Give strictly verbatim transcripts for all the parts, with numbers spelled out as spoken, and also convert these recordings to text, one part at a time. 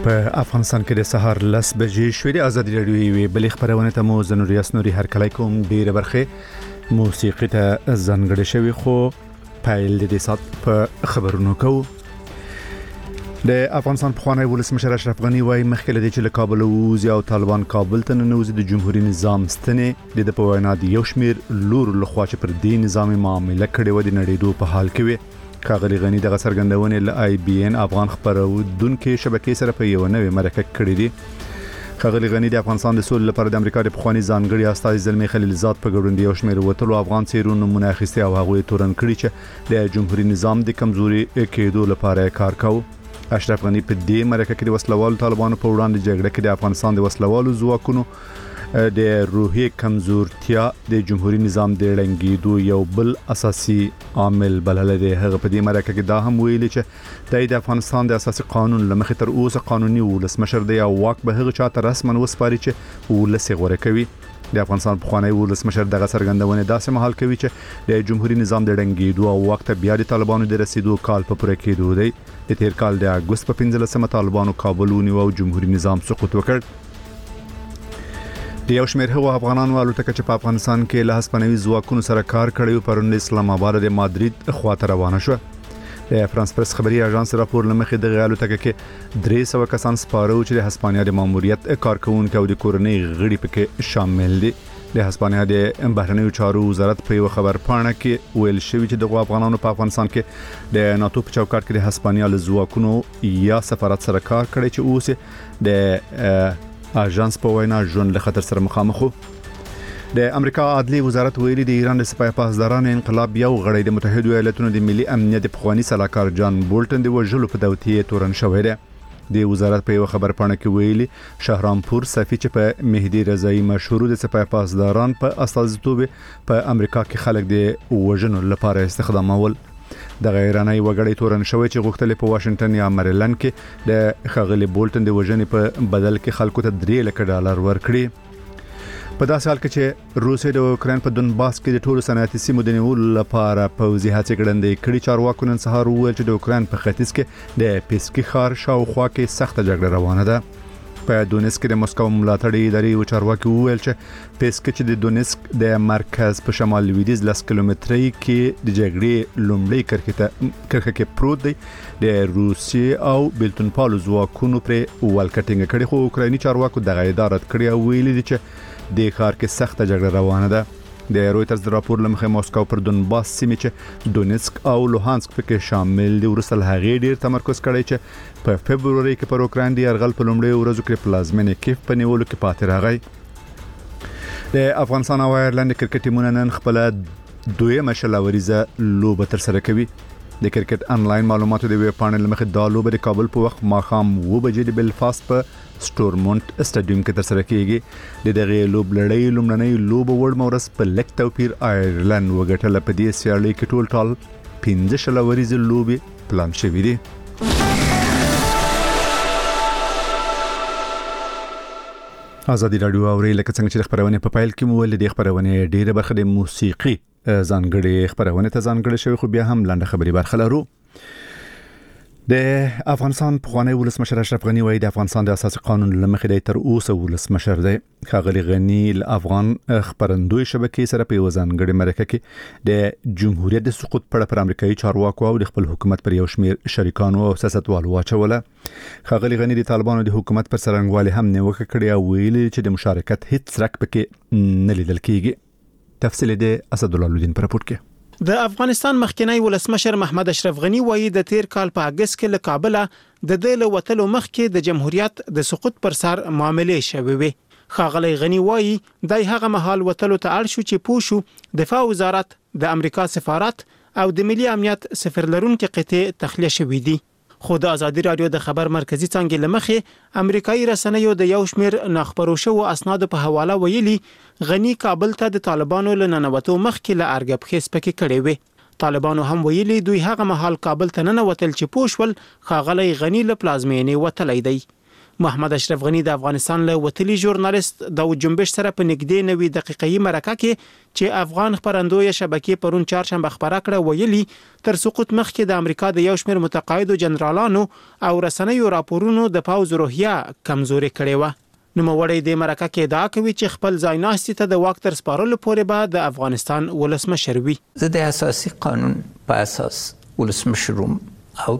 په افغانستان کې د سهار لس بجې شوې د ازادي راډیو یوې بلې خبرونه ته مو زه نوریاس نوري هرکلی کوم. ډېره برخه موسیقي ته ځانګړې شوې خو پیل د دې سات په خبرونو کوو. د افغانستان پخوانی ولسمشر اشرف غنی وايي مخکې لدې چې له کابل ووځي او طالبان کابل ته ننوځي د جمهوریت نظام ستنې د په وینا د یو شمېر لور لخوا چې پر دې نظام معامله کړې و د نړیدو په حال کې وي. ښاغلي غنی دغه څرګندونې له آی بي ان افغان خبرونکو شبکې سره په یو نوې مرکه کړې دي. ښاغلي غنی د افغانستان د سولې لپاره د امریکا د پخوانی ځانګړي استازي زلمي خلیلزاد په ګډون د یو شمېر وټلو افغان څیرونو نمونه اخیستي او هغه تورن کړی چې د جمهوریت نظام د کمزوري کېدو لپاره کار کوي. اشرف غنی په دې مرکه کې د وسلوالو طالبانو په وړاندې جګړه کې د افغانستان د وسلوالو ځواکونو د روحي کمزورتیا د جمهوریت نظام د ړنګېدو یو بل اساسي عامل بلل دی. هغه په دې مرکه کې دا هم ویلي چې د افغانستان د اساسي قانون لمخې تر اوسه قانوني ولسمشر دی او واک به هغه چاته رسمن وسپاري چې ولس غوړه کوي. د افغانستان پخوانی ولسمشر دغه څرګندونه داسې مهال کوي چې د جمهوریت نظام د ړنګېدو او واک ته بیا د طالبانو د رسیدو کال په پوره کېدو دی. د تیر کال د اګوست په پنځلسمه طالبانو کابل ونیو او جمهوریت نظام سقوط وکړ. د یو شمېر هغو افغانانو الوتکه چې په افغانستان کې له هسپانوي ځواکونو سره کار کړی پرون د اسلام آباد د مادرید خواته روانه شوه. د فرانس پرس خبري اژانس راپور لمخې د الوتکه کې درې سوه کسان سپاره چې د هسپانیا د ماموریت کارکونکو او د کورنۍ غړي پکې شامل دي. د هسپانیا د بهرنیو چارو وزارت په یو خبر پاڼه کې ویل شوی چې د افغانانو په افغانستان کې د ناتو په چوکاټ کې د هسپانیا له ځواکونو یا سفارت سره کار کړی چې اوس د اژانس په وینا ژوند له خطر سره مخامخ وو. د امریکا عدلي وزارت ویلي د ایران د سپاه پاسدارانو انقلاب یو غړی د متحده ایالاتونو د ملي امنیت د پخوانی سلاکار جان بولټن د وژلو په دوتیه تورن شوی دی. د وزارت په یو خبر پاڼه کې ویلي شهرامپور صفي چې په مهدي رضایی مشهور د سپاه پاسداران په استازیتوب په امریکا کې خلک د وژنو لپاره استخدامول. د غیرانای وګړي تورن شوی چې غوښتل په واشنگټن یا مریلند کې د خغلی بولټن د وژنې په بدل کې خلکو ته درې لک ډالر ورکړي. په داسې حال کې چې روسیه د اوکرين په دونباس کې د ټولو صنعتي سیمو د نیولو لپاره پوځي هڅې ګړندې کړي. چارواکو نن سهار وویل چې د اوکرين په ختیځ کې د پیسکي ښار شاوخوا کې سخته جګړه روانه ده. په دونیسک د مسکو ملاتړي ادارې او چارواکي وویل چې پیسکي چې د دونیسک د مرکز په شمال لویدیځ لس کیلومتري کې د جګړې لومړی کرکټه کرکه کې پروت دی. د روسیې او بیلتون پالو ځواکونو پر والکټینګ کړي خو اوکرایني چارواکو دغه ادارت کړي او ویلي دي چې د ښار کې سخته جګړه روانه ده. د رويټرز د راپور لمخې موسکو پر دونباس سیمې چې دونیسک او لوهانسک پکې شامل دي ورسره هغې ډیر تمرکز کړی چې په فبروري کې پر اوکراین دی يرغل په لومړي ورځو کې پلازمینه کیف په نیولو کې پاتې راغی. د افغانستان او ایرلند کرکټ ټیمونه نن خپل دویمه شلوریزه لوبه تر سره کوي. د کرکټ انلاین معلوماتو د ویب پاڼې لمخې د لوبې د کابل په وخت ماخام و بجې د بلفاست په سټورمونټ سټاډیوم کې تر سره کیږي. د دغه لوب لړۍ لومړنۍ لوب وړ مورس په لک توپیر ایرلند وګټل. په دې سیالي کې ټول ټال پنځه شلوریزه لوبې پلان شوې دي. ازادي راډیو او ریل کې څنګه چې خبرونه په پایل کې مول دي خبرونه ډیره برخه د موسیقي ځانګړي خبرونه ته ځانګړي شوی خو بیا هم لاندې خبري برخه لرو. د افغانستان پخوانی ولسمشر اشرف غنی وايي د افغانستان د اساسي قانون لمخې د تر اوسه ولسمشر دی. ښاغلي غنی ل افغان خبرندوی شبکې سره په ځانګړي مرکه کې د جمهوریت د سقوط په اړه امریکایي چارواکو او د خپل حکومت پر یو شمېر شریکانو او سیاستوالو واچوله. ښاغلي غنی د طالبانو د حکومت پر سرنګوالي هم نیوکه کړې او ویلي چې د مشارکت هیڅ رک پکې نه لیدل کیږي. تفصیل د اسد الله الدین پر راپور کې. د افغانستان مخکنی ولسمشر محمد اشرف غنی وایي د تیر کال په اگست کې له کابل د دې له وټلو مخکې د جمهوریت د سقوط پر سر معاملې شوې وي. ښاغلی غنی وایي دای هغه مهال وټلو ته اړ شو چې پوښو دفاع وزارت د امریکا سفارت او د ملي امنیت سفیر لرونکو قطعه تخلیه شوې دي. خو د ازادي راډیو د خبر مرکزی څنګه لمخې امریکایي رسنیو د یو شمیر نخبرو شو اسناد په حواله ویلي غنی کابل ته د طالبانو لننوتو مخکې له ارګب خېس پکې کړي وي. طالبانو هم ویلي دوی هغه مهال کابل ته ننوتل چې پوښول ښاغلی غنی له پلازمینې وتلی دی. محمد اشرف غنی د افغانستان له وتلي ژورنالیست داود جنبش سره په نږدې نوي دقیقې مرکه کې چې افغان خبرندوی شبکې پرون چهارشنبه خبره کړه ویلي تر سقوط مخکې د امریکا د یو شمېر متقاعدو جنرالانو او رسنیو راپورونو د پوځ روحیه کمزوري کړې و. نوموړی د مرکه کې ادعا کوي چې خپل ځای ناستي ته د واک تر سپارلو پورې به د افغانستان ولسمشر وي. زه د اساسي قانون په اساس ولسمشروم او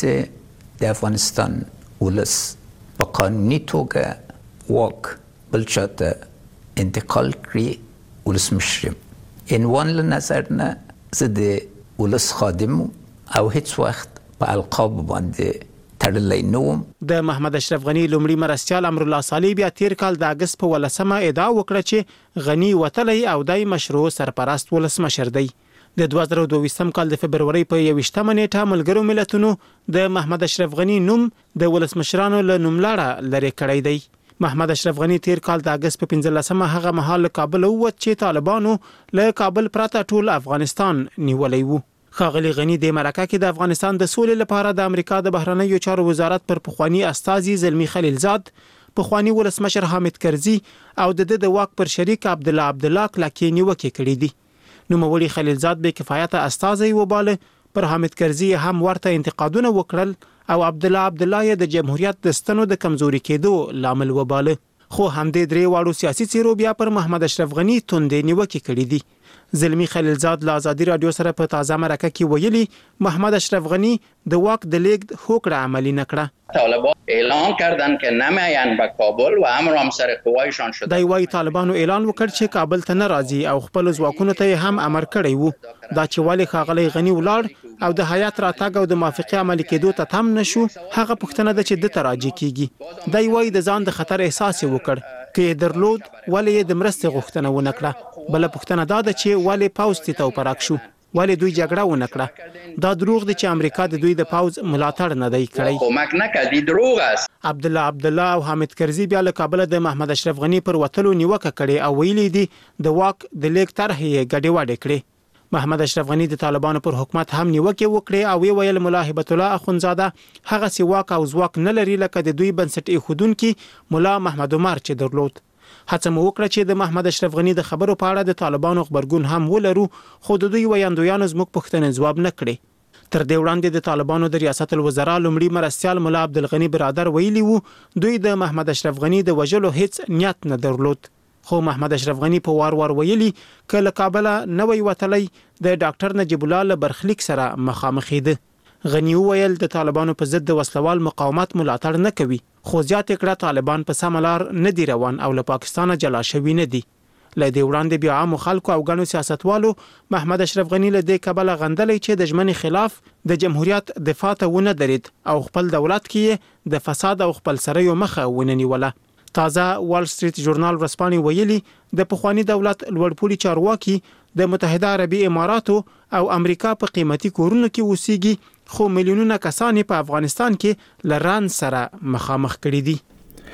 ترڅ د افغانستان ولس په قانوني توګه واک بل چاته انتقال کړي ولسمشر یم. عنوان له نظر نه زه د ولس خادم او هیڅ وخت په القاب باندې تړلی نه وم. د محمد اشرف غنی لومړي مرستیال امرالله صالح بیا تیر کال د اګست په ولسمه ادعا وکړه چې غنی وتلی او دای مشروع سرپرست ولسمشر دی. د دوه زره دوه کال د فبرورۍ په یوویشتمه نیټه ملګرو ملتونو د محمد اشرف غنی نوم د ولسمشرانو له نوملړه لرې کړی دی. محمد اشرف غنی تیر کال د اګست په پنځلسمه هغه مهال له کابل ووت چې طالبانو له کابل پرته ټول افغانستان نیولی وو. ښاغلي غنی د مرکه کې د افغانستان د سولې لپاره د امریکا د بهرنیو چارو وزارت پر پخوانی استازي زلمی خلیلزاد، پخوانی ولسمشر حامد کرزي او د د واک پر شریک عبدالله عبدالله کلکې نیوکې کړې دي. نوموړي خلیلزاد به کفایت استازي وباله، پر حامد کرزي هم ورته انتقادونه وکړل او عبدالله عبدالله د جمهوریت د ستنو د کمزوري کېدو لامل وباله. خو همدې درې واړو سیاسي څیرو بیا پر محمد اشرف غنی توندې نیوکې کړې دي. زلمی خلیلزاد له ازادي رادیو سره په تازه مرکه کې ویلي محمد اشرف غنی د واک د لیږد هوکړه عملی نکړه. طالبان اعلان کردن که نمیاین به کابل و امر هم سر قوایشان شده. دای وايي طالبانو اعلان وکړ چې کابل ته نه راځي او خپل ځواکونو ته هم امر کړی وو. دا چې ولې ښاغلی غنی ولاړ او د حیات راتګ او د موافقه عملي کېدو ته تم نشو، هغه پوښتنه ده چې د تراجی کیږي. دای وايي د ځان د خطر احساس وکړ کې درلود ولې د مرستې غوښتنه ونه کړه. بل پوښتنه دا ده چې ولې پاوز ته وپراک شو، ولې دوی جګړه ونه کړه. دا دروغ دي چې امریکا د دوی د پاوز ملاتړ نه دی کړی. کومک نه کوي، دروغ است. عبدالله عبدالله او حامد کرزي بیا له کابل د محمد اشرف غنی پر وتلو نیوکه کړې او ویلي دي د واک د لیږد طرح یې ګډوډه کړې. محمد اشرف غنی د طالبانو پر حکومت هم نیوکه وکړه او وی ویل ملا هبت الله اخونزاده هغه سی واک او ځواک نه لري لکه د دوی بنسټ ایښودونکي ملا محمد عمر چې درلود. هڅه مو وکړه چې د محمد اشرف غنی د خبرو په اړه د طالبانو خبرګون هم ولرو، خو د دوی ویاندویانو زموږ پوښتنې ځواب نه کړي. تر دې وړاندې د طالبانو د ریاست الوزرا لومړي مرستیال ملا عبدالغنی برادر ویلي وو دوی د محمد اشرف غنی د وژلو هیڅ نیت نه درلود. خو محمد اشرف غنی په وار وار ویلي کله کابل نه وی وتلی د ډاکټر نجیب الله له برخلیک سره مخامخ دی. غنی ویل د طالبانو په ضد د وسلوال مقاومت ملاتړ نه کوي، خو زیات کړه طالبان په سم لار نه دی روان او له پاکستان جلا شوی نه دي. له دې وړاندې بیا عام خلکو او غنو سیاستوالو محمد اشرف غنی له دې کبل غندلې چې د ژمنې خلاف د جمهوریت دفاع ته ونه درید او خپل دولت کې د فساد او خپل سره مخه ونه نیوله. تازه وال سټریټ ژورنال ورسپانې ویلي د پخوانی دولت لوړپوړي چارواکي د متحده عربي اماراتو او امریکا په قیمتي کورونو کې اوسېږي، خو میلیونونه کسان په افغانستان کې لران سره مخامخ کړي دي.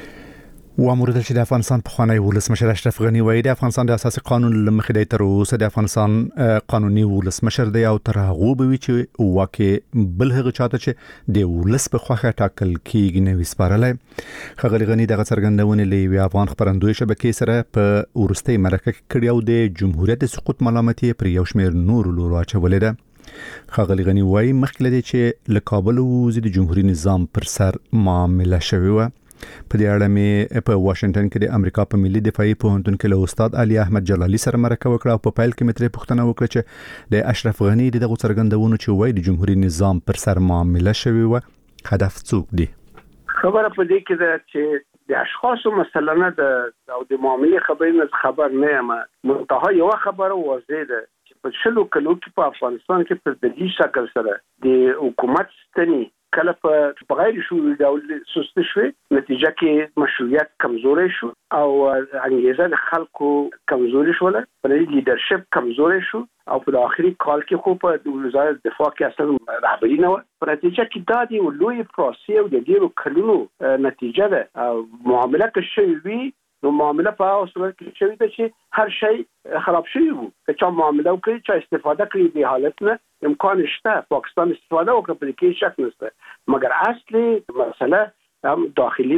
وامورد چې د افغانستان پخوانی ولسمشر اشرف غنی وایي د افغانستان د اساسي قانون لمخې د تر اوسه د افغانستان قانوني ولسمشر دی او تر هغه به وي چې واکه بل هغه چاته چې د ولس په خوخه ټاکل کیږي نه وسپارلای. خغلی غنی دغه څرګندونه لوي افغان خبرندوی شبکې سره په ورستۍ مرکه کړي او د جمهوریت سقوط ملامتي پر یو شمېر نور لورو اچولې ده. خغلی غنی وایي مخکې لدی چې له کابل وزید جمهوریت نظام پر سر معامله شوی و. په دې اړه مې په واشنگټن کې د امریکا په ملي دفاعي پوهنتون کې له استاد علي احمد جلالي سره مرکه وکړه او په پیل کې مې ترې پوښتنه وکړه چې د اشرف غنی دغه څرګندونو چې وایي د جمهوریت نظام پر سر معامله شوی و هدف څوک دی؟ خبره په دې کې ده چې د اشخاصو مثلا نه د او د معاملې خبرې نه خبر نه یم، منتها یو خبره واضح ده چې په شلو کلو کې په افغانستان کې په دلیل شکل سره د حکومت ستنې کله په غیر شوي ډول سست شوي، نتیجه کې مشروعیت کمزوري شو او انګیزه د خلکو کمزوري شوله، په لیدرشپ کمزوري شو او په آخري کال کې خو په وزارت دفاع کې اصلا رهبري نه و. په نتیجه کې دا دی لوی پروسې او د ډیرو کلونو نتیجه ده. معامله که شوي وي نو معامله په اوسه کې شوي ده چې هر شی خراب شوی وو، که چا معامله وکړي چا استفاده کړي د حالت نه امکان شته پاکستان استفاده وکړي په کې شک نشته، مګر اصلي مسله هم داخلي ده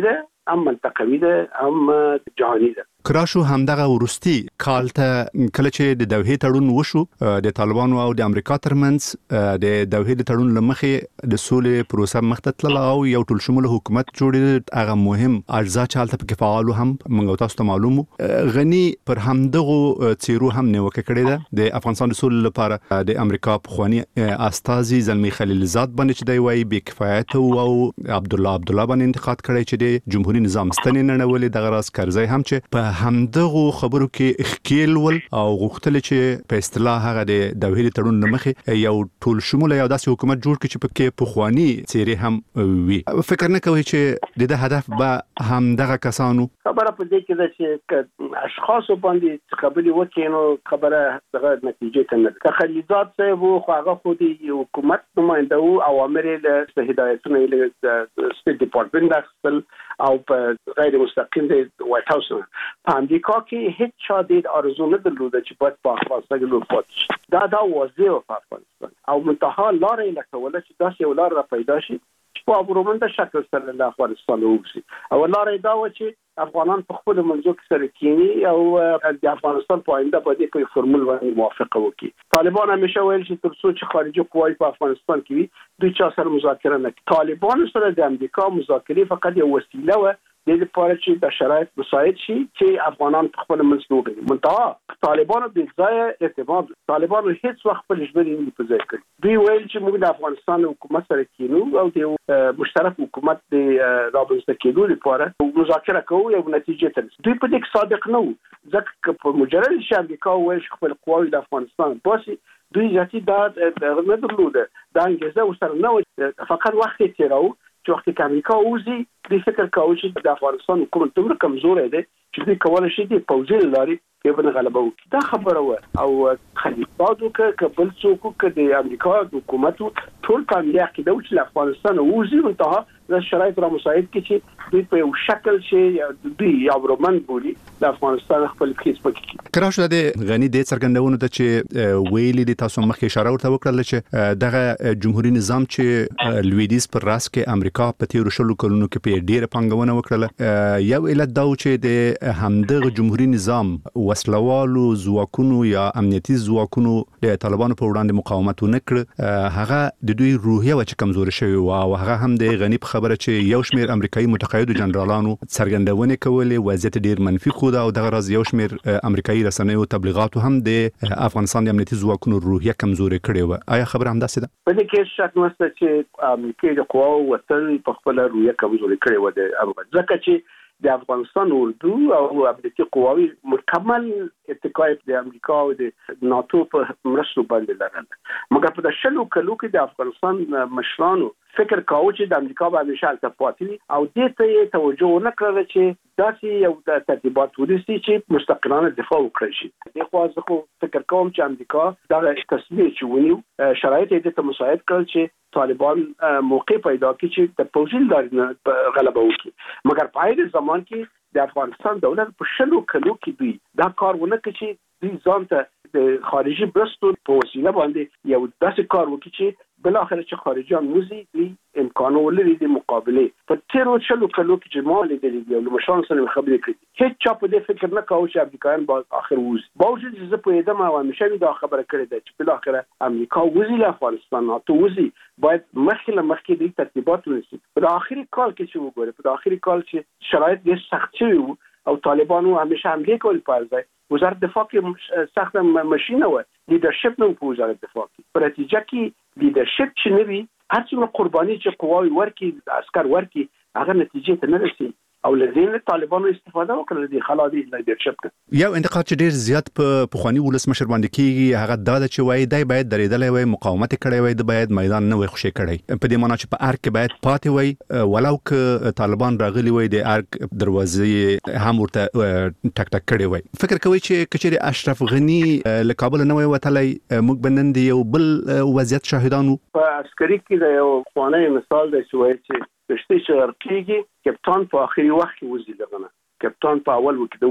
هم منطقوي ده هم جهاني ده. کراشو همدغه ورستي کال ته کله چې د دوحې تړون وشو د طالبانو او د امریکا ترمنځ د دوحې د تړون لمخې د سولې پروسه مخته تلله او یو ټول شمول حکومت جوړېد. هغه مهم اجزا چې حالت په فعال هم موږ تاسو ته معلومو. غني پر همدغه چیرو هم نیوکه کړې ده د افغانستان د سولې لپاره د امریکا پخوانی استازي زلمی خلیلزاد باندې چې دی وايي بې کفایت او عبد الله عبد الله باندې انتقاد کړی چې د جمهوریت نظام ستنې نه نولې دغه راز کرزی هم چې په همدغه خبرو کې اخکیل ول او غوښتل چې په اصطلاح هغه د دوحې تړون لمخې یو ټول شمول یو داسې حکومت جوړ کړي چې په کې پخوانی چیرې هم وي. فکر نه کوي چې د هدف به همدغه کسانو خبره په دې کې ده چې اشخاص باندې خبرې وکړي نو خبره دغه نتیجه ته نه ده. خلیلزاد صاحب خو هغه خو د حکومت نماینده او اوامر له هدایتونه له سټیټ ډپارټمنټ اخیستل او په غیر مستقیم د وایټ هاوس په امریکا کې هیڅ چا د ارزو نه درلوده چې باید په افغانستان کې لوپات شي. دا دا واضح و په افغانستان او منتها لارې لټوله چې داسې یو لار را پیدا شي چې په امرومنده شکل سره د افغانستان ووځي. او لارې دا و چې افغانان په خپل منځو کې سره کینی او د افغانستان په آینده باندې په فرمول باندې موافقه وکړي. طالبان همیشه ویل چې تر څو چې خارجي قوای په افغانستان کې وي دوی چا سره مذاکره نه کوي. طالبان سره د امریکا مذاکره فقط یو وسیله و د لپاره چې د شرایط مساعد شي چې افغانان په خپل منځ کې وګړي. منتها طالبانو د ځای اعتماد طالبانو هیڅ وخت په لږبري نه په ځای کړی. دوی ویل چې موږ د افغانستان حکومت سره کینو او د مشترک حکومت د رابطه کېدو لپاره مذاکره کوو یو نتیجه ته. دوی په دې صادق نه وو ځکه په مجرد چې امریکا ویل خپل قواوی د افغانستان باسي دوی ځاتي دا نه درلوده. دا انګیزه وسره نه فقط وخت یې تیراو چې وخت کې امریکا وزي د فکر کاوه چې د افغانستان حکومت دومره کمزورې ده چې دوی کولای شي د پوځي لارې کې باندې غلبه وکړي. دا خبره و او خلیفاتو کې کبل څوک کې د امریکا حکومت ټول کامیاب کېدو چې افغانستان وزي منتها د شرایط را مساعد کړي چې دوی په یو شکل چې دوی یو رومن بولي د افغانستان خپل کیس پکې. کراشه د غنی د څرګندونو ته چې ویلي د تاسو مخکې اشاره ورته وکړل چې دغه جمهوریت نظام چې لویدیز پر راس کې امریکا په تیر شلو کلونو کې په ډیره پنګونه وکړه. یو علت دا چې د همدغه جمهوریت نظام وسلوالو ځواکونو یا امنیتي ځواکونو د طالبانو په وړاندې مقاومت ونکړ. هغه د دوی روحیه و چې کمزوري شوی و او هغه هم د غنی په خبره چې یو شمیر امریکایي متقاعدو جنرالانو څرګندونه کولې وضعیت ډیر منفي خو دا او دغه راز یو شمیر امریکایي رسنیو تبلیغاتو هم د افغانستان د امنیتي ځواکونو روحیه کمزوري کړې و. آیا خبره هم داسې ده؟ په دې کې شک نشته چې امریکایي د قواو وطن په خپل روحیه کمزوري کړې و د امریکا ځکه چې د افغانستان اردو او امنیتي قواوی مکمل اتکای د امریکا او د ناتو په مرستو باندې لرل. مګر په شلو کلو کې د افغانستان مشرانو فکر کاوه چې د امریکا باندې شالته پاتې او دې ته توجه نه کړل چې داسې یو د ترتیبات ورسي چې مستقلانه دفاع وکړي شي. د خو ځکه فکر کوم چې امریکا دا تصمیم چې ونیو شرایط دې ته مساعد کړل چې طالبان موقع پیدا کړي چې د پوځي لارې غلبه وکړي. مګر په هغه زمان کې د افغانستان دولت په شلو کلو کې دوی دا کار ونه کړ چې دوی ځان ته د خارجي برستو په وسیله باندې یو داسې کار وکړي چې بل اخر چې خارجيان موزي دوی امکان ولري د مقابله. په تیر شلو کلو کې چې مال دي یو مشان سره خبرې کړي هیڅ چا په دې فکر نه کاوه چې امریکایان باز اخر ووزي. باوجود چې زه په دې ما همیشه دا خبره کړې ده چې بل اخر امریکا وزي له افغانستان ناتو وزي باید مخکې له مخکې د ترتیبات ونیسي. په اخري کال کې چې وګوره په اخري کال چې شرایط ډېر سخت شوي او طالبانو همیشه حمله کول پرځای وزارت دفاع کې سخت ماشینه و لیدرشپ نو په وزارت دفاع کې په نتیجه کې لیدرشپ چې نوي هر څومره قرباني چې قواوی ورکی عسكر ورکی هغه نتیجه ته نه رسي او لدین طالبانو استفاده وکړه د خلادي لیدرشپ. یو انتقاد چې ډیر زیات په پخوانی ولسمشر باندې کیږي هغه دا چې وای دی باید درېدلې وای مقاومت کړی وای د باید میدان نه وای خوشي کړی په دې معنی چې په ارګ کې باید پاتې وای ولو ک طالبان راغلي وای د ارګ دروازې هم ورته ټک ټک کړی وای. فکر کوي چې کچېری اشرف غنی له کابل نه وای وتلی موږ بنند یو بل وضعیت شاهدانو. په عسکري کې یو خوانه مثال دی چې وای چې کشتی چې ورکیږي کپتان په اخري وخت کې وزي لغنه کپتان په اول وخت کې وزي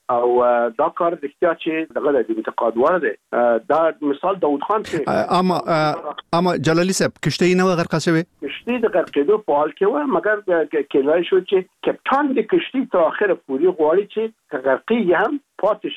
او دا کار د احتیاط چې دغه د انتقاد وړ دی. دا مثال داود خان چې اما اما جلالی صاحب کشته نه غرق شوی کشتی د غرقېدو په حال کې و، مګر کله شو چې کپټان د کشتی تر اخره پوری غواړي چې غرقي هم پاتې